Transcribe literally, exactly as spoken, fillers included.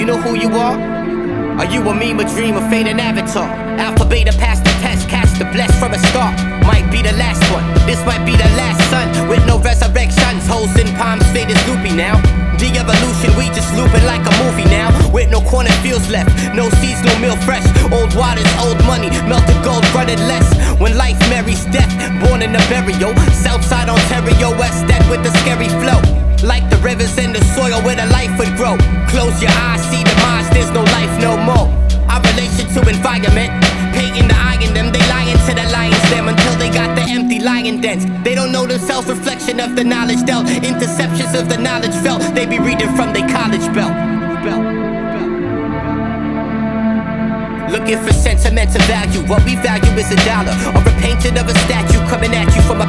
You know who you are? Are you a meme, a dream, a fading avatar? Alpha, beta, pass the test, cast the bless from a start. Might be the last one, this might be the last sun. With no resurrections, holes in palms, fade is loopy now. De-evolution, we just looping like a movie now. With no corner fields left, no seeds, no meal fresh. Old waters, old money, melted gold, running less. When life marries death, born in a burial. Southside Ontario, West End with the scary flow. Like the rivers in the soil where the life would grow. Close your eyes, see the minds, there's no life no more. Our relation to environment, painting the eye in them. They lying to the lion's them until they got the empty lion dens. They don't know themselves, reflection of the knowledge dealt. Interceptions of the knowledge felt. They be reading from their college belt. Looking for sentimental value, what we value is a dollar. Or a painting of a statue coming at you from a